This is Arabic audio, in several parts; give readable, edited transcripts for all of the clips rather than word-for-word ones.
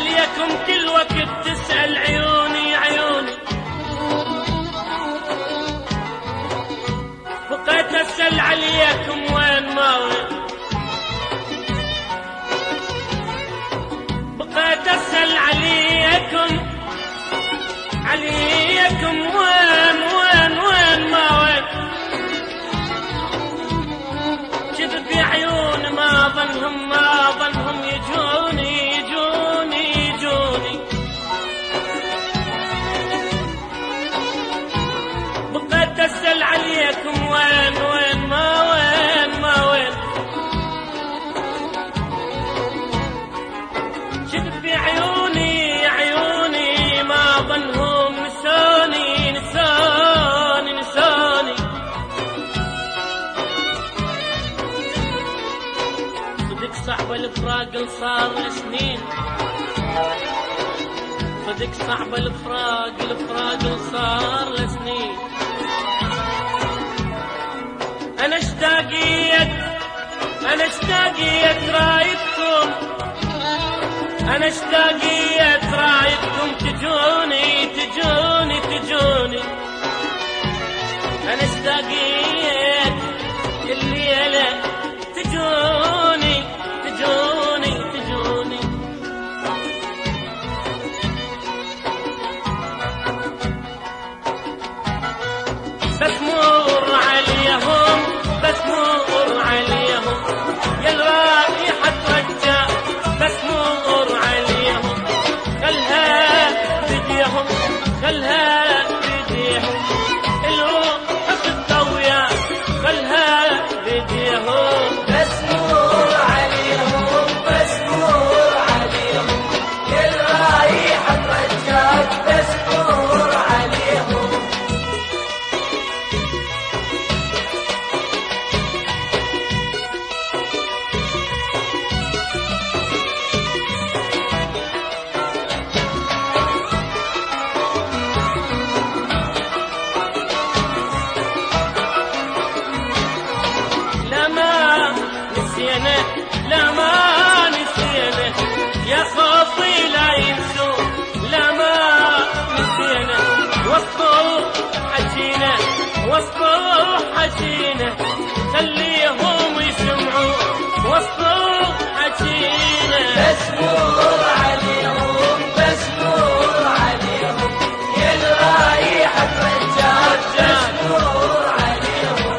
عليكم كل وقت تسأل عيوني عيوني، بقيت أسأل عليكم وين ما وين، بقيت أسأل عليكم وين ما وين، كذب يا عيون ما ظنهم يجوني بقيت أسأل عليكم وين ما وين، كذب يا عيوني ما ظنهم نسوني صدق صعب الفراق صار لسنين، صدق صعب الفراق صار لسنين، أنا اشتاقيت رايدكم، أنا اشتاقيت رايدكم تجوني، أنا اشتاقيت الليلة تجوني بس مر عليهم يا الرائحة رجع، بس مر عليهم خلها بديهم الروح في الضويا خلها بديهم، بس مر عليهم يا الرائحة رجع، بس مر عليهم. لا ما نسينا يا خوفي لا ينسوا، لا ما نسينا وصفوا حكينا خليهم يسمعوا وصفوا حكينا، بس مر عليهم يا الرائحة رجعت، بس مر عليهم.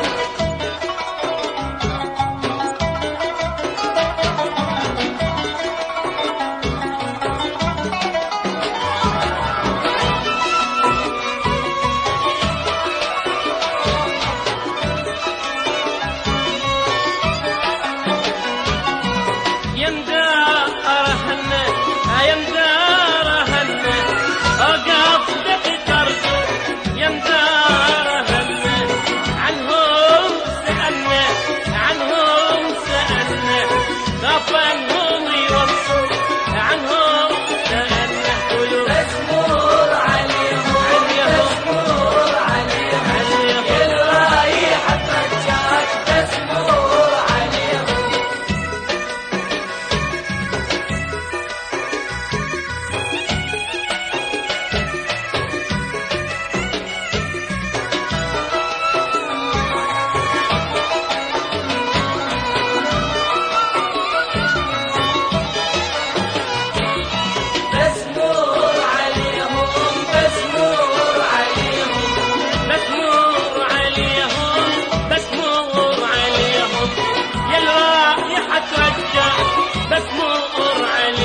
بس مر عليهم